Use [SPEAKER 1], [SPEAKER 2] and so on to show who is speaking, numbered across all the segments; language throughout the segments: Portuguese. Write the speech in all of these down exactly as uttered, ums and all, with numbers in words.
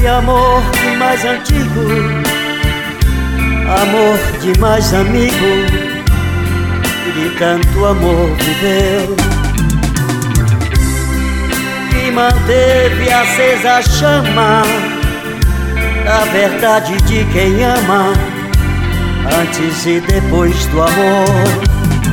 [SPEAKER 1] esse amor de mais antigo, amor de mais amigo, que de tanto amor viveu, que manteve acesa a chama da verdade de quem ama, antes e depois do amor.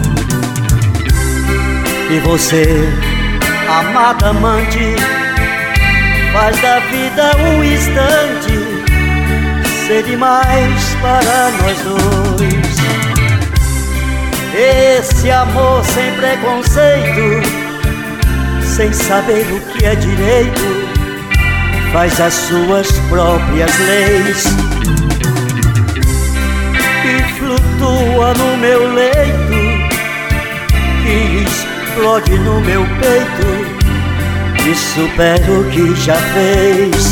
[SPEAKER 1] E você, amada amante, faz da vida um instante ser demais para nós dois. Esse amor sem preconceito, sem saber o que é direito, faz as suas próprias leis, que flutua no meu leito, que explode no meu peito, e supera o que já fez.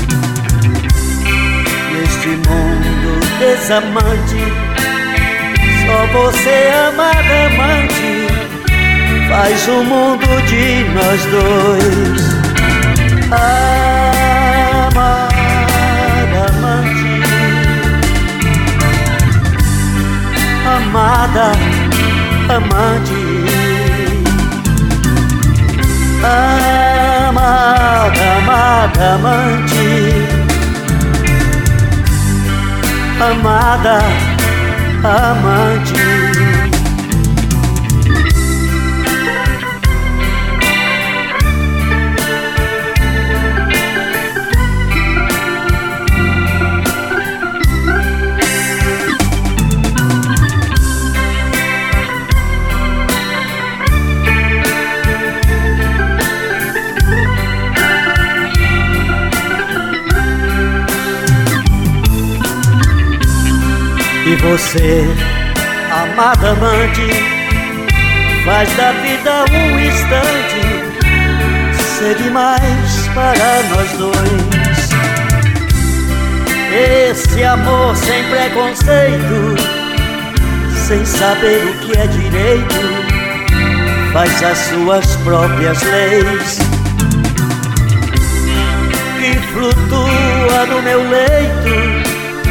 [SPEAKER 1] Neste mundo desamante, só você, amada amante, faz o mundo de nós dois. Amada amante, amada amante, amada, amada amante, amada amante. E você, amada amante, faz da vida um instante ser demais para nós dois. Esse amor sem preconceito, sem saber o que é direito, faz as suas próprias leis, que flutua no meu leito,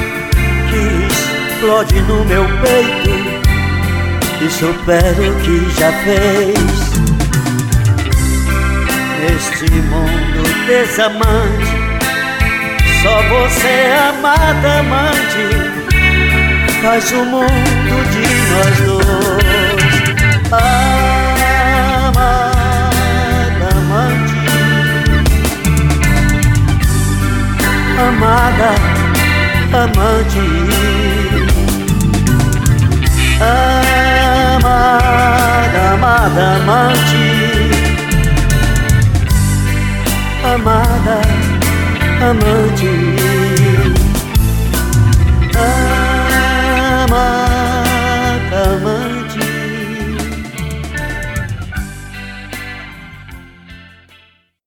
[SPEAKER 1] explode no meu peito, e supera o que já fez. Neste mundo desamante, só você, amada amante, faz o mundo de nós dois. Amada amante, amada amante, amada, amada amante, amada amante.